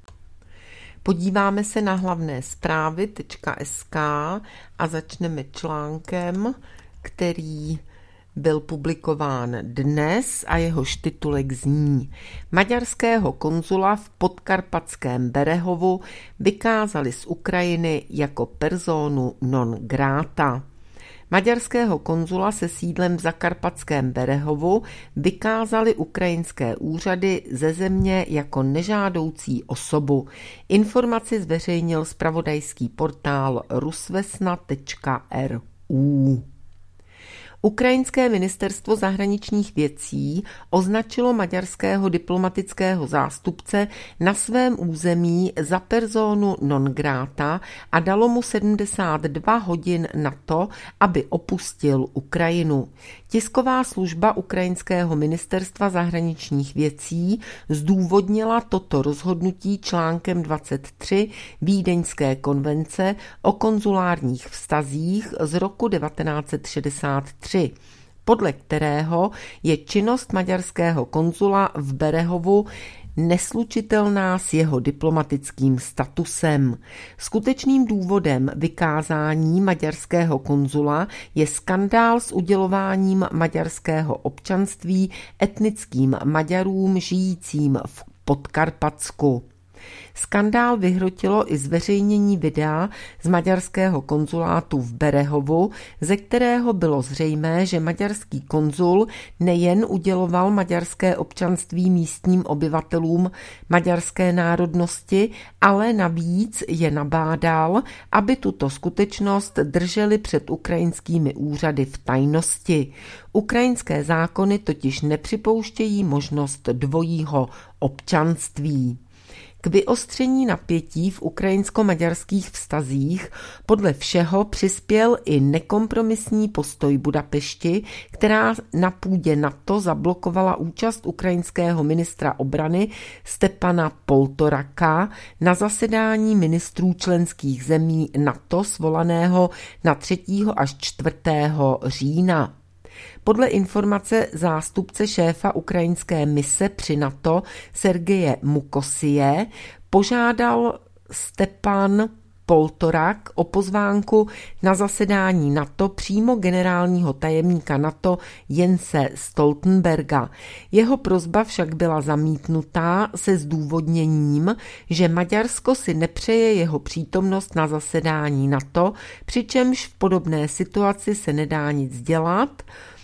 Speaker 1: Podíváme se na hlavné zprávy tečka es ká a začneme článkem, který byl publikován dnes a jehož titulek zní: Maďarského konzula v podkarpatském Berehovu vykázali z Ukrajiny jako personu non grata. Maďarského konzula se sídlem v zakarpatském Berehovu vykázali ukrajinské úřady ze země jako nežádoucí osobu. Informaci zveřejnil zpravodajský portál rusvesna tečka er u. Ukrajinské ministerstvo zahraničních věcí označilo maďarského diplomatického zástupce na svém území za personu non grata a dalo mu sedmdesát dva hodin na to, aby opustil Ukrajinu. Tisková služba ukrajinského ministerstva zahraničních věcí zdůvodnila toto rozhodnutí článkem dvacet tři Vídeňské konvence o konzulárních vztazích z roku devatenáct set šedesát tři, podle kterého je činnost maďarského konzula v Berehovu neslučitelná s jeho diplomatickým statusem. Skutečným důvodem vykázání maďarského konzula je skandál s udělováním maďarského občanství etnickým Maďarům žijícím v Podkarpatsku. Skandál vyhrotilo i zveřejnění videa z maďarského konzulátu v Berehovu, ze kterého bylo zřejmé, že maďarský konzul nejen uděloval maďarské občanství místním obyvatelům maďarské národnosti, ale navíc je nabádal, aby tuto skutečnost drželi před ukrajinskými úřady v tajnosti. Ukrajinské zákony totiž nepřipouštějí možnost dvojího občanství. K vyostření napětí v ukrajinsko-maďarských vztazích podle všeho přispěl i nekompromisní postoj Budapešti, která na půdě NATO zablokovala účast ukrajinského ministra obrany Stepana Poltoraka na zasedání ministrů členských zemí NATO svolaného na třetího až čtvrtého října. Podle informace zástupce šéfa ukrajinské mise při NATO Sergeje Mukosie požádal Stepan Poltorak o pozvánku na zasedání NATO přímo generálního tajemníka NATO Jense Stoltenberga. Jeho prosba však byla zamítnutá se zdůvodněním, že Maďarsko si nepřeje jeho přítomnost na zasedání NATO, přičemž v podobné situaci se nedá nic dělat,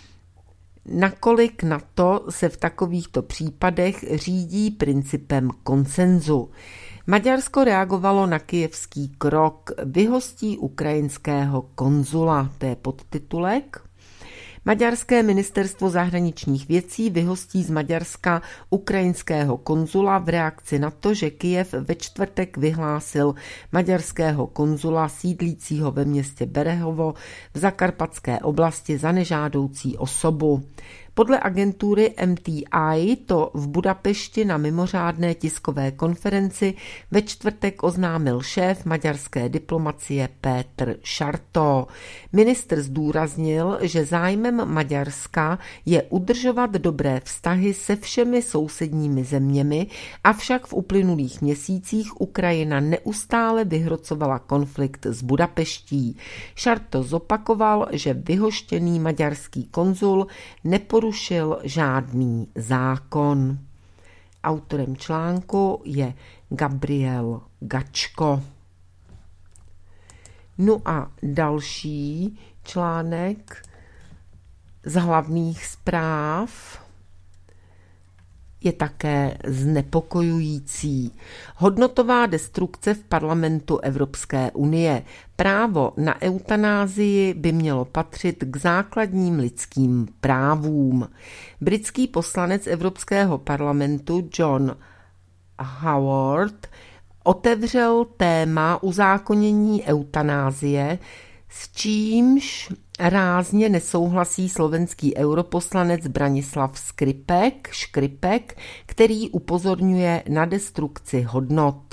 Speaker 1: nakolik NATO se v takovýchto případech řídí principem konsenzu. Maďarsko reagovalo na kyjevský krok, vyhostí ukrajinského konzula, to je podtitulek. Maďarské ministerstvo zahraničních věcí vyhostí z Maďarska ukrajinského konzula v reakci na to, že Kyjev ve čtvrtek vyhlásil maďarského konzula sídlícího ve městě Berehovo v zakarpatské oblasti za nežádoucí osobu. Podle agentury M T I to v Budapešti na mimořádné tiskové konferenci ve čtvrtek oznámil šéf maďarské diplomacie Péter Šartó. Ministr zdůraznil, že zájmem Maďarska je udržovat dobré vztahy se všemi sousedními zeměmi, avšak v uplynulých měsících Ukrajina neustále vyhrocovala konflikt s Budapeští. Šartó zopakoval, že vyhoštěný maďarský konzul neporušil žádný zákon. Autorem článku je Gabriel Gačko. No a další článek z hlavních zpráv je také znepokojující. Hodnotová destrukce v parlamentu Evropské unie. Právo na eutanázii by mělo patřit k základním lidským právům. Britský poslanec Evropského parlamentu John Howard otevřel téma uzákonění eutanázie, s čímž rázně nesouhlasí slovenský europoslanec Branislav Skripek, Škripek, který upozorňuje na destrukci hodnot.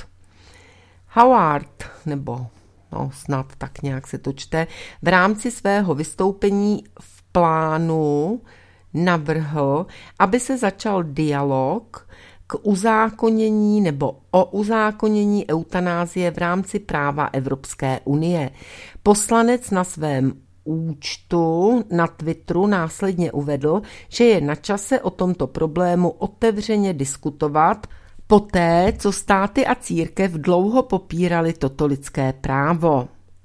Speaker 1: Howard, nebo no snad tak nějak se to čte, v rámci svého vystoupení v plánu navrhl, aby se začal dialog k uzákonění nebo o uzákonění eutanázie v rámci práva Evropské unie. Poslanec na svém účtu na Twitteru následně uvedl, že je na čase o tomto problému otevřeně diskutovat, poté, co státy a církev dlouho popírali toto lidské právo.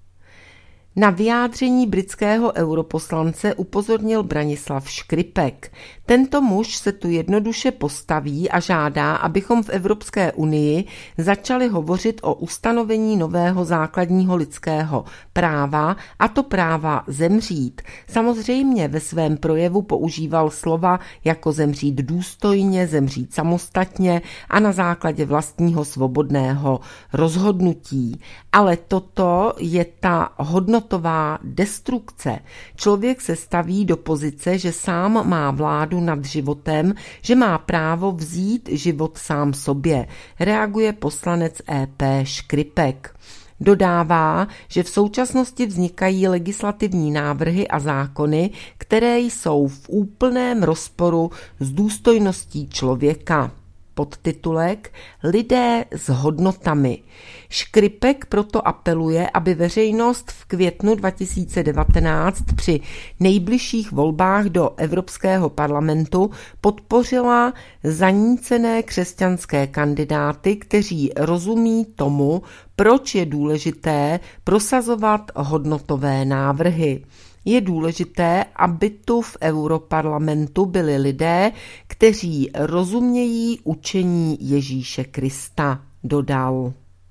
Speaker 1: Na vyjádření britského europoslance upozornil Branislav Škripek. Tento muž se tu jednoduše postaví a žádá, abychom v Evropské unii začali hovořit o ustanovení nového základního lidského práva, a to práva zemřít. Samozřejmě ve svém projevu používal slova jako zemřít důstojně, zemřít samostatně a na základě vlastního svobodného rozhodnutí. Ale toto je ta hodnotová destrukce. Člověk se staví do pozice, že sám má vládu nad životem, že má právo vzít život sám sobě, reaguje poslanec E P Škripek. Dodává, že v současnosti vznikají legislativní návrhy a zákony, které jsou v úplném rozporu s důstojností člověka. Podtitulek Lidé s hodnotami. Škripek proto apeluje, aby veřejnost v květnu dva tisíce devatenáct při nejbližších volbách do Evropského parlamentu podpořila zanícené křesťanské kandidáty, kteří rozumí tomu, proč je důležité prosazovat hodnotové návrhy. Je důležité, aby tu v Europarlamentu byli lidé, kteří rozumějí učení Ježíše Krista, dodal.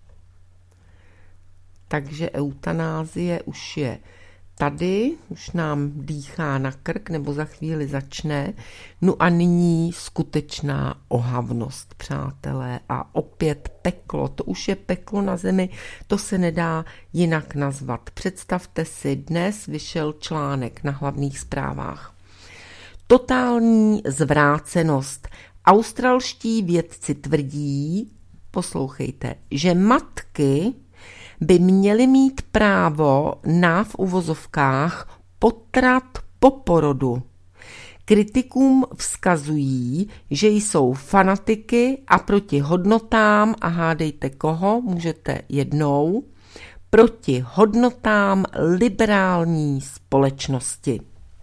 Speaker 1: Takže eutanázie už je tady, už nám dýchá na krk, nebo za chvíli začne. No a nyní skutečná ohavnost, přátelé, a opět peklo. To už je peklo na zemi, to se nedá jinak nazvat. Představte si, dnes vyšel článek na hlavních zprávách. Totální zvrácenost. Australští vědci tvrdí, poslouchejte, že matky by měly mít právo na v uvozovkách potrat po porodu. Kritikům vzkazují, že jsou fanatiky a proti hodnotám, a hádejte koho, můžete jednou, proti hodnotám liberální společnosti.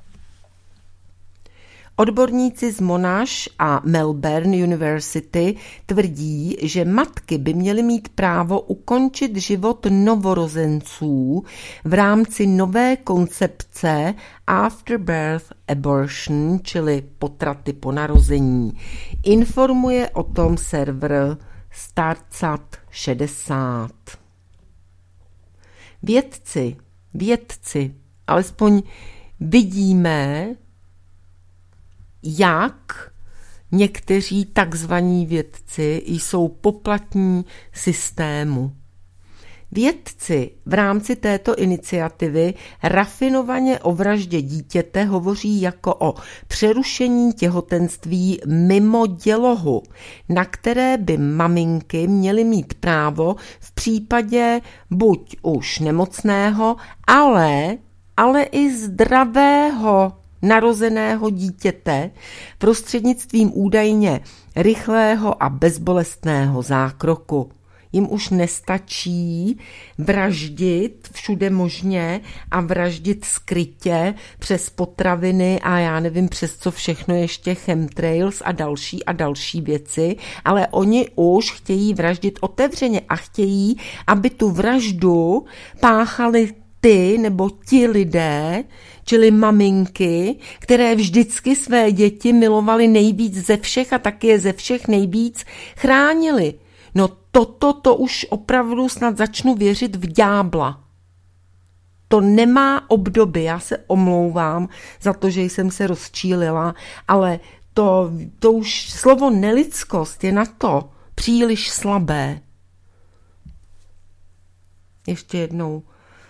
Speaker 1: Odborníci z Monash a Melbourne University tvrdí, že matky by měly mít právo ukončit život novorozenců v rámci nové koncepce afterbirth abortion, čili potraty po narození. Informuje o tom server Startsat šedesát. Vědci, vědci, alespoň vidíme, jak někteří takzvaní vědci jsou poplatní systému. Vědci v rámci této iniciativy rafinovaně o vraždě dítěte hovoří jako o přerušení těhotenství mimo dělohu, na které by maminky měly mít právo v případě buď už nemocného, ale, ale i zdravého narozeného dítěte prostřednictvím údajně rychlého a bezbolestného zákroku. Jim už nestačí vraždit všude možně a vraždit skrytě přes potraviny a já nevím přes co všechno ještě chemtrails a další a další věci, ale oni už chtějí vraždit otevřeně a chtějí, aby tu vraždu páchali ty nebo ti lidé, čili maminky, které vždycky své děti milovaly nejvíc ze všech a taky je ze všech nejvíc chránili. No toto to už opravdu snad začnu věřit v ďábla. To nemá obdoby, já se omlouvám za to, že jsem se rozčílila, ale to, to už slovo nelidskost je na to příliš slabé. Ještě jednou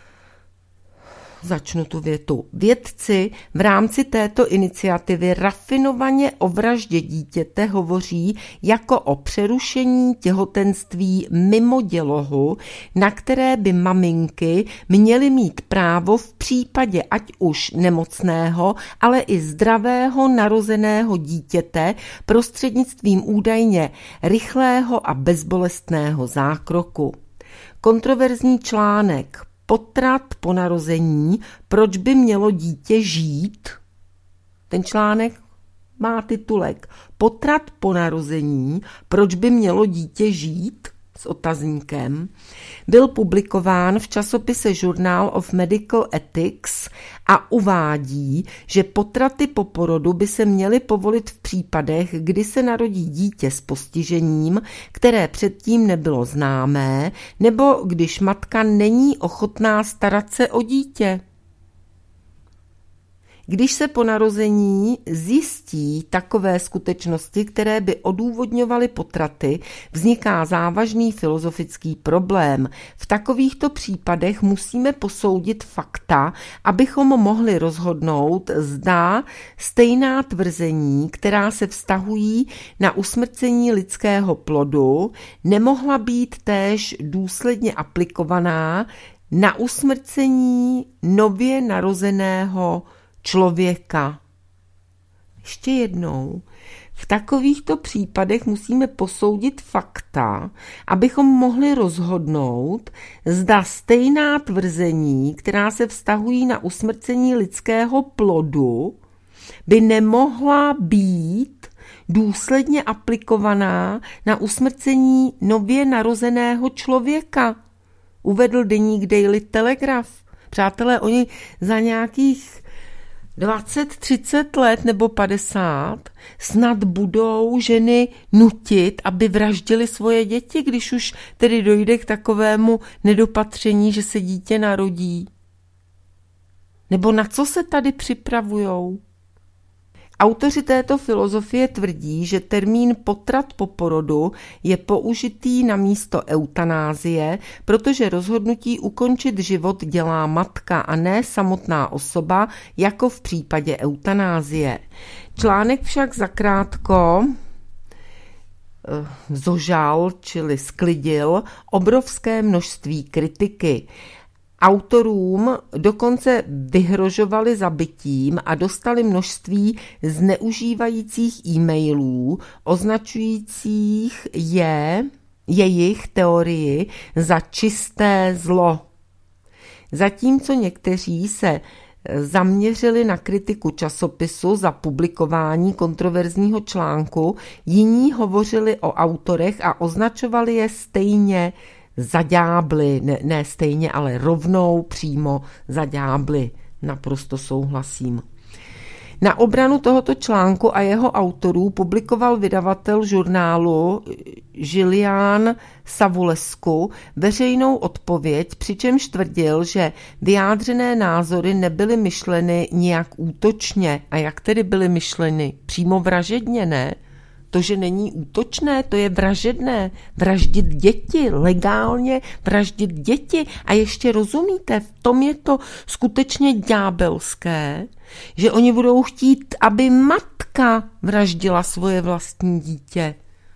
Speaker 1: začnu tu větu. Vědci v rámci této iniciativy rafinovaně o vraždě dítěte hovoří jako o přerušení těhotenství mimo dělohu, na které by maminky měly mít právo v případě ať už nemocného, ale i zdravého narozeného dítěte prostřednictvím údajně rychlého a bezbolestného zákroku. Kontroverzní článek Potrat po narození, proč by mělo dítě žít? Ten článek má titulek Potrat po narození, proč by mělo dítě žít? S otazníkem. Byl publikován v časopise Journal of Medical Ethics a uvádí, že potraty po porodu by se měly povolit v případech, kdy se narodí dítě s postižením, které předtím nebylo známé, nebo když matka není ochotná starat se o dítě. Když se po narození zjistí takové skutečnosti, které by odůvodňovaly potraty, vzniká závažný filozofický problém. V takovýchto případech musíme posoudit fakta, abychom mohli rozhodnout, zda stejná tvrzení, která se vztahují na usmrcení lidského plodu, nemohla být též důsledně aplikovaná na usmrcení nově narozeného člověka. Ještě jednou, v takovýchto případech musíme posoudit fakta, abychom mohli rozhodnout, zda stejná tvrzení, která se vztahují na usmrcení lidského plodu, by nemohla být důsledně aplikovaná na usmrcení nově narozeného člověka, uvedl deník Daily Telegraph. Přátelé, oni za nějakých dvacet třicet let nebo padesát snad budou ženy nutit, aby vraždili svoje děti, když už tedy dojde k takovému nedopatření, že se dítě narodí. Nebo na co se tady připravujou? Autoři této filozofie tvrdí, že termín potrat po porodu je použitý na místo eutanázie, protože rozhodnutí ukončit život dělá matka a ne samotná osoba, jako v případě eutanázie. Článek však zakrátko zožal, čili sklidil obrovské množství kritiky. Autorům dokonce vyhrožovali zabitím a dostali množství zneužívajících e-mailů, označujících je, jejich teorii za čisté zlo. Zatímco někteří se zaměřili na kritiku časopisu za publikování kontroverzního článku, jiní hovořili o autorech a označovali je stejně za ďábly, ne, ne stejně, ale rovnou přímo za ďábly. Naprosto souhlasím. Na obranu tohoto článku a jeho autorů publikoval vydavatel žurnálu Julian Savulescu veřejnou odpověď, přičemž tvrdil, že vyjádřené názory nebyly myšleny nijak útočně. A jak tedy byly myšleny? Přímo vražedně, ne? To, že není útočné, to je vražedné. Vraždit děti, legálně vraždit děti. A ještě rozumíte, v tom je to skutečně ďábelské, že oni budou chtít, aby matka vraždila svoje vlastní dítě.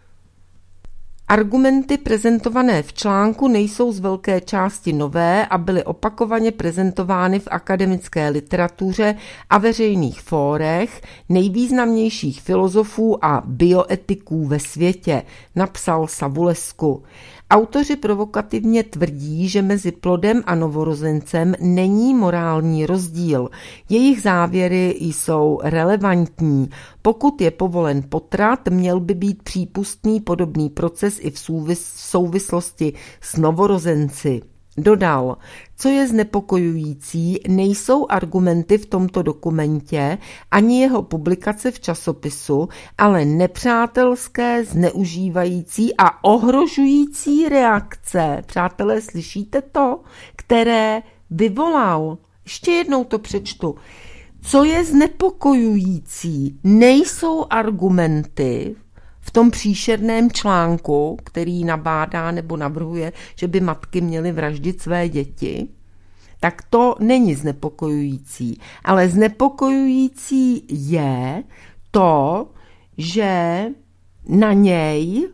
Speaker 1: Argumenty prezentované v článku nejsou z velké části nové a byly opakovaně prezentovány v akademické literatuře a veřejných fórech nejvýznamnějších filozofů a bioetiků ve světě, napsal Savulescu. Autoři provokativně tvrdí, že mezi plodem a novorozencem není morální rozdíl. Jejich závěry jsou relevantní. Pokud je povolen potrat, měl by být přípustný podobný proces i v souvislosti s novorozenci. Dodal, co je znepokojující, nejsou argumenty v tomto dokumentě ani jeho publikace v časopisu, ale nepřátelské, zneužívající a ohrožující reakce. Přátelé, slyšíte to? Které vyvolal. Ještě jednou to přečtu. Co je znepokojující, nejsou argumenty v tom příšerném článku, který nabádá nebo navrhuje, že by matky měly vraždit své děti, tak to není znepokojující. Ale znepokojující je to, že na něj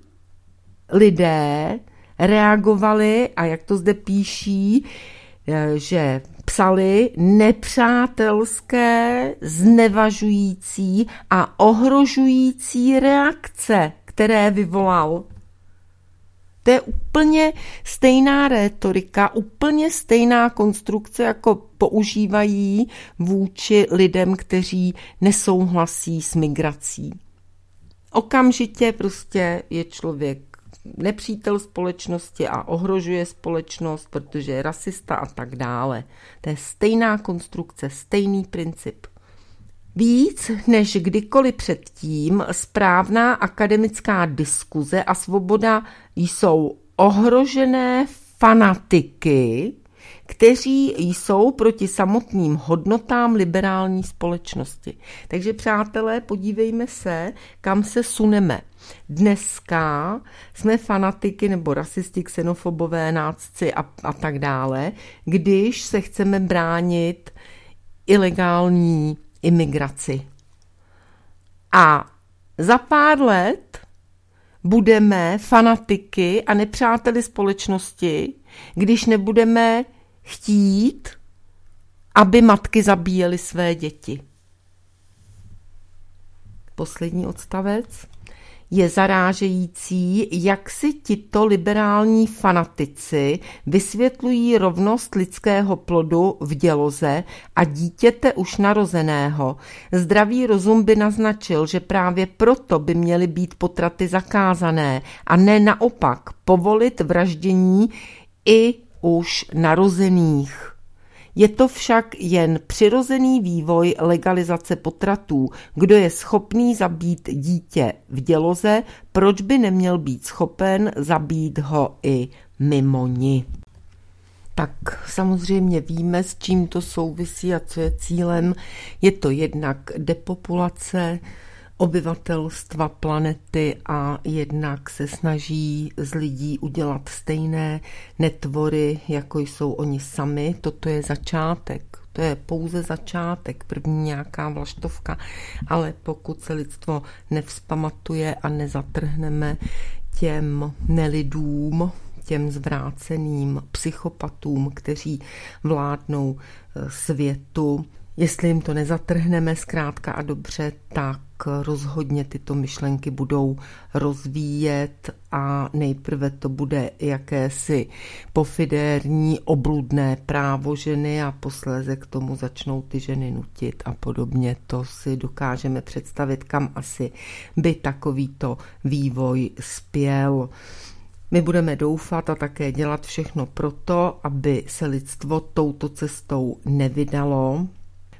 Speaker 1: lidé reagovali, a jak to zde píší, že psali nepřátelské, znevažující a ohrožující reakce, které vyvolal. To je úplně stejná rétorika, úplně stejná konstrukce, jako používají vůči lidem, kteří nesouhlasí s migrací. Okamžitě prostě je člověk nepřítel společnosti a ohrožuje společnost, protože je rasista a tak dále. To je stejná konstrukce, stejný princip. Víc než kdykoliv předtím správná akademická diskuze a svoboda jsou ohrožené fanatiky, kteří jsou proti samotným hodnotám liberální společnosti. Takže přátelé, podívejme se, kam se suneme. Dneska jsme fanatiky nebo rasisti, xenofobové, nácci a, a tak dále, když se chceme bránit ilegální imigraci. A za pár let budeme fanatiky a nepřáteli společnosti, když nebudeme chtít, aby matky zabíjely své děti. Poslední odstavec. Je zarážející, jak si tito liberální fanatici vysvětlují rovnost lidského plodu v děloze a dítěte už narozeného. Zdravý rozum by naznačil, že právě proto by měly být potraty zakázané a ne naopak povolit vraždění i už narozených. Je to však jen přirozený vývoj legalizace potratů. Kdo je schopný zabít dítě v děloze, proč by neměl být schopen zabít ho i mimo ni? Tak samozřejmě víme, s čím to souvisí a co je cílem. Je to jednak depopulace obyvatelstva planety a jednak se snaží z lidí udělat stejné netvory, jako jsou oni sami. Toto je začátek. To je pouze začátek, první nějaká vlaštovka, ale pokud se lidstvo nevzpamatuje a nezatrhneme těm nelidům, těm zvráceným psychopatům, kteří vládnou světu, jestli jim to nezatrhneme zkrátka a dobře, tak rozhodně tyto myšlenky budou rozvíjet a nejprve to bude jakési pofidérní obludné právo ženy a posléze k tomu začnou ty ženy nutit a podobně. To si dokážeme představit, kam asi by takovýto vývoj spěl. My budeme doufat a také dělat všechno proto, aby se lidstvo touto cestou nevydalo.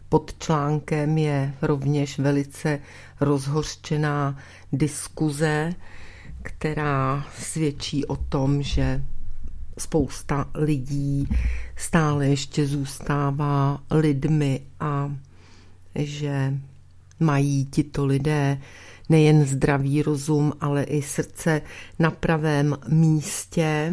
Speaker 1: Pod článkem je rovněž velice rozhořčená diskuze, která svědčí o tom, že spousta lidí stále ještě zůstává lidmi a že mají tito lidé nejen zdravý rozum, ale i srdce na pravém místě.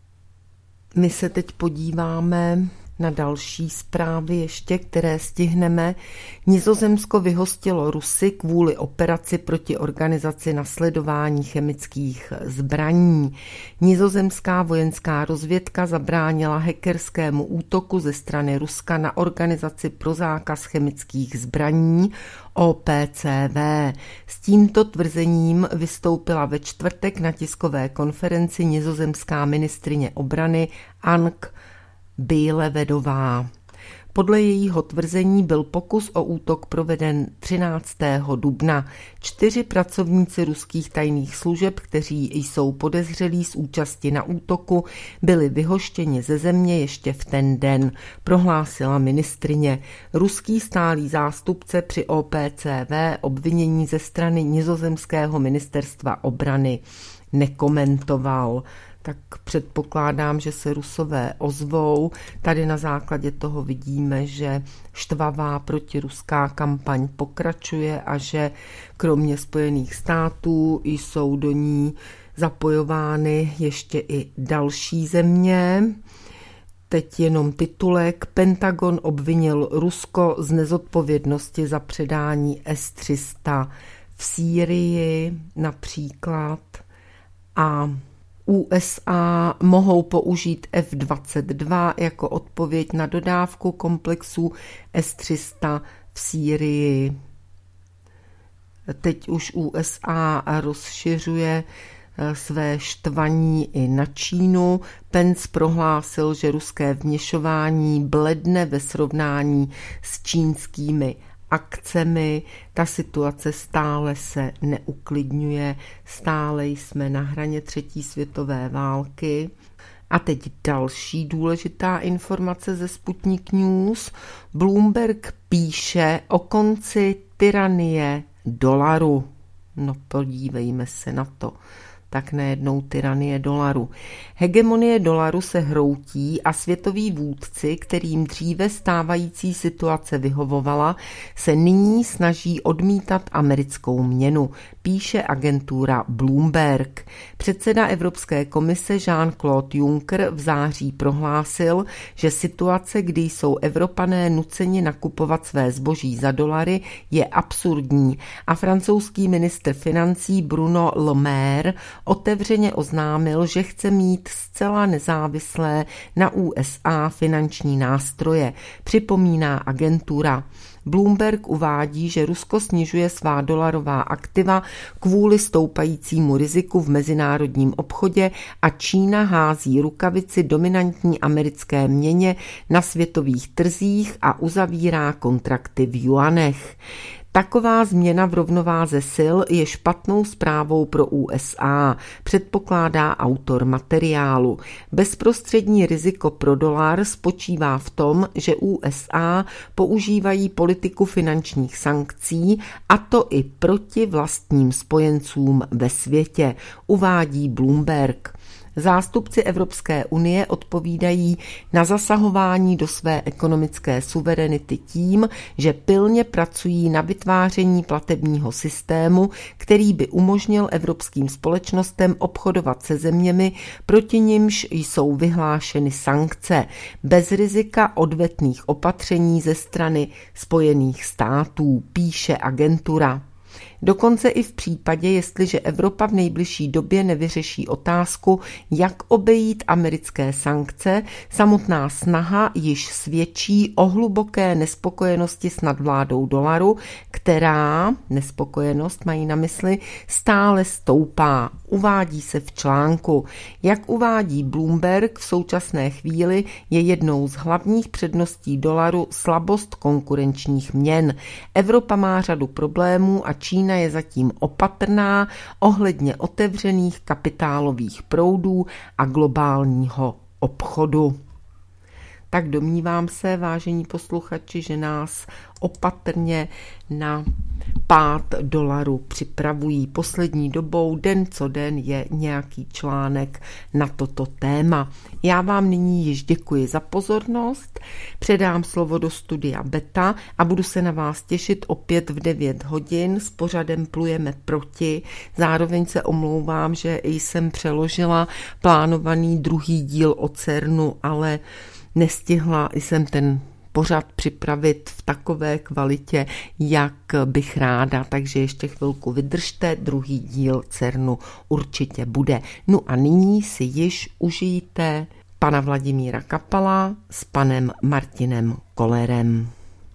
Speaker 1: My se teď podíváme na další zprávy ještě, které stihneme. Nizozemsko vyhostilo Rusy kvůli operaci proti organizaci nasledování chemických zbraní. Nizozemská vojenská rozvědka zabránila hackerskému útoku ze strany Ruska na organizaci pro zákaz chemických zbraní O P C V. S tímto tvrzením vystoupila ve čtvrtek na tiskové konferenci nizozemská ministryně obrany Ank Bijlevedová. Podle jejího tvrzení byl pokus o útok proveden třináctého dubna. Čtyři pracovníci ruských tajných služeb, kteří jsou podezřelí z účasti na útoku, byli vyhoštěni ze země ještě v ten den, prohlásila ministryně. Ruský stálý zástupce při O P C V obvinění ze strany nizozemského ministerstva obrany nekomentoval. Tak předpokládám, že se Rusové ozvou. Tady na základě toho vidíme, že štvavá protiruská kampaň pokračuje a že kromě Spojených států jsou do ní zapojovány ještě i další země. Teď jenom titulek. Pentagon obvinil Rusko z nezodpovědnosti za předání S tři sta v Sýrii například a U S A mohou použít F dvacet dva jako odpověď na dodávku komplexů S tři sta v Sýrii. Teď už U S A rozšiřuje své štvaní i na Čínu. Pence prohlásil, že ruské vměšování bledne ve srovnání s čínskými akcemi. Ta situace stále se neuklidňuje, stále jsme na hraně třetí světové války. A teď další důležitá informace ze Sputnik News. Bloomberg píše o konci tyranie dolaru. No podívejme se na to. Tak najednou tyranie dolaru. Hegemonie dolaru se hroutí a světoví vůdci, kterým dříve stávající situace vyhovovala, se nyní snaží odmítat americkou měnu, píše agentura Bloomberg. Předseda Evropské komise Jean-Claude Juncker v září prohlásil, že situace, kdy jsou Evropané nuceni nakupovat své zboží za dolary, je absurdní a francouzský ministr financí Bruno Le Maire otevřeně oznámil, že chce mít zcela nezávislé na U S A finanční nástroje, připomíná agentura. Bloomberg uvádí, že Rusko snižuje svá dolarová aktiva kvůli stoupajícímu riziku v mezinárodním obchodě a Čína hází rukavici dominantní americké měně na světových trzích a uzavírá kontrakty v juanech. Taková změna v rovnováze sil je špatnou zprávou pro U S A, předpokládá autor materiálu. Bezprostřední riziko pro dolar spočívá v tom, že U S A používají politiku finančních sankcí, a to i proti vlastním spojencům ve světě, uvádí Bloomberg. Zástupci Evropské unie odpovídají na zasahování do své ekonomické suverenity tím, že pilně pracují na vytváření platebního systému, který by umožnil evropským společnostem obchodovat se zeměmi, proti nimž jsou vyhlášeny sankce, bez rizika odvetných opatření ze strany Spojených států, píše agentura. Dokonce i v případě, jestliže Evropa v nejbližší době nevyřeší otázku, jak obejít americké sankce, samotná snaha již svědčí o hluboké nespokojenosti s nadvládou dolaru, která, nespokojenost mají na mysli, stále stoupá. Uvádí se v článku. Jak uvádí Bloomberg, v současné chvíli je jednou z hlavních předností dolaru slabost konkurenčních měn. Evropa má řadu problémů a Čína je zatím opatrná ohledně otevřených kapitálových proudů a globálního obchodu. tak domnívám se, vážení posluchači, že nás opatrně na pád dolaru připravují. Poslední dobou den co den je nějaký článek na toto téma. Já vám nyní již děkuji za pozornost, předám slovo do studia Beta a budu se na vás těšit opět v devět hodin s pořadem Plujeme proti. Zároveň se omlouvám, že jsem přeložila plánovaný druhý díl o CERNu, ale nestihla jsem ten pořad připravit v takové kvalitě, jak bych ráda, takže ještě chvilku vydržte, druhý díl CERNu určitě bude. No a nyní si již užijte pana Vladimíra Kapala s panem Martinem Kollerem.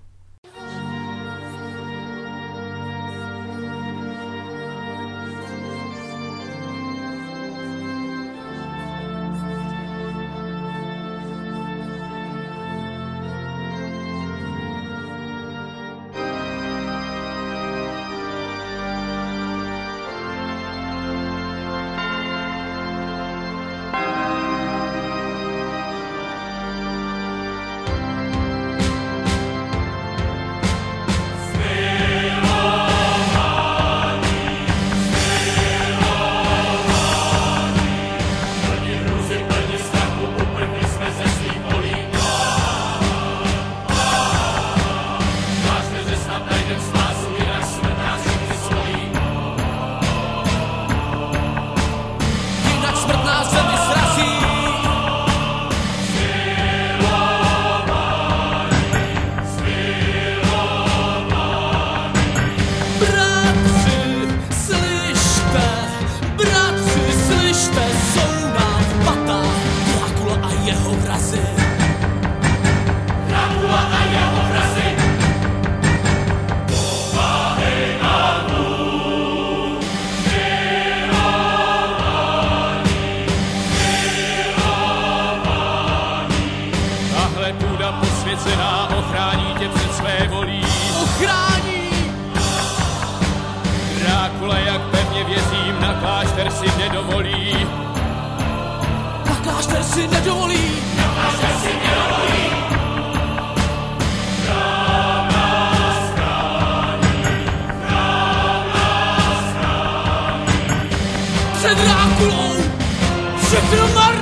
Speaker 2: Ochrání tě před své volí. Ochrání! Drákula, jak pevně věřím, na klášter si nedovolí. Na klášter si nedovolí. Na klášter si nedovolí. Chrám nás chrání. Chrám nás chrání. Před Drákulou všechno marný.